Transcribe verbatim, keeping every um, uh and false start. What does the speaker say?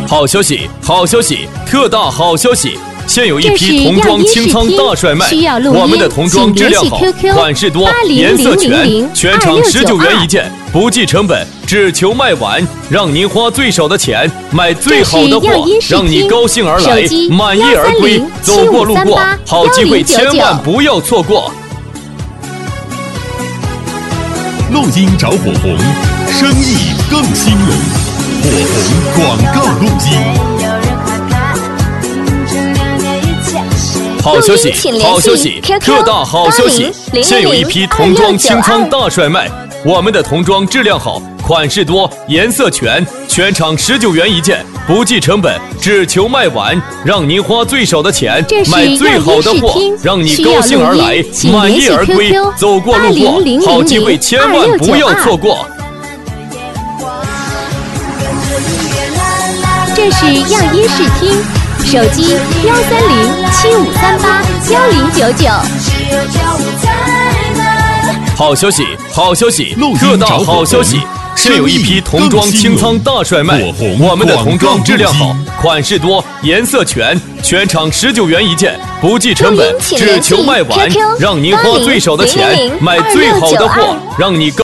好消息，好消息，特大好消息！现有一批童装清仓大甩卖，我们的童装质量好，款式多，颜色全，全场十九元一件，不计成本，只求卖完，让您花最少的钱买最好的货，让你高兴而来，满意而归。走过路过，好机会千万不要错过。 录音找火红，生意更兴隆。火红广告录音。 好消息，好消息，特大好消息！现有一批童装清仓大甩卖，我们的童装质量好，款式多，颜色全，全场十九元一件，不计成本，只求卖完，让您花最少的钱买最好的货，让你高兴而来，满意而归。走过路过，好机会千万不要错过。 这是样音视听。手机幺三零七五三八幺零九九。 好消息，好消息，特大好消息！现有一批童装清仓大甩卖，我们的童装质量好，款式多，颜色全，全场十九元一件，不计成本，只求卖完，让您花最少的钱买最好的货，让你